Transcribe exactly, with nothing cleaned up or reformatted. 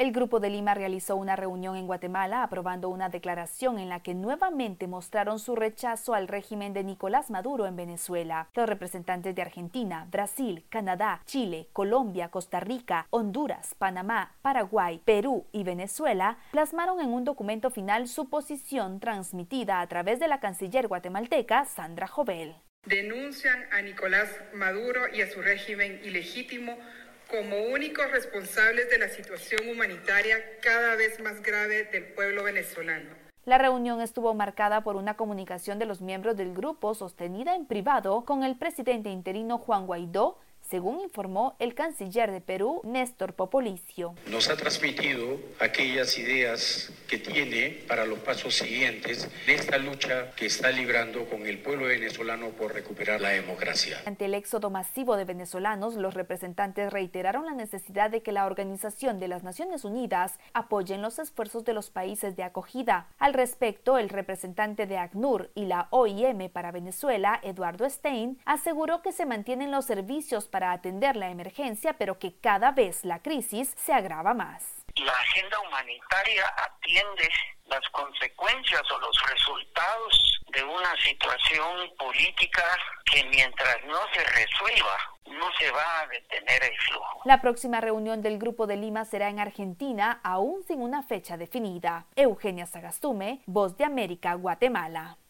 El Grupo de Lima realizó una reunión en Guatemala aprobando una declaración en la que nuevamente mostraron su rechazo al régimen de Nicolás Maduro en Venezuela. Los representantes de Argentina, Brasil, Canadá, Chile, Colombia, Costa Rica, Honduras, Panamá, Paraguay, Perú y Venezuela plasmaron en un documento final su posición transmitida a través de la canciller guatemalteca Sandra Jovel. Denuncian a Nicolás Maduro y a su régimen ilegítimo como únicos responsables de la situación humanitaria cada vez más grave del pueblo venezolano. La reunión estuvo marcada por una comunicación de los miembros del grupo sostenida en privado con el presidente interino Juan Guaidó, según informó el canciller de Perú, Néstor Popolizio. Nos ha transmitido aquellas ideas que tiene para los pasos siguientes de esta lucha que está librando con el pueblo venezolano por recuperar la democracia. Ante el éxodo masivo de venezolanos, los representantes reiteraron la necesidad de que la Organización de las Naciones Unidas apoye los esfuerzos de los países de acogida. Al respecto, el representante de ACNUR y la O I M para Venezuela, Eduardo Stein, aseguró que se mantienen los servicios para atender la emergencia, pero que cada vez la crisis se agrava más. La agenda humanitaria atiende las consecuencias o los resultados de una situación política que mientras no se resuelva, no se va a detener el flujo. La próxima reunión del Grupo de Lima será en Argentina, aún sin una fecha definida. Eugenia Sagastume, Voz de América, Guatemala.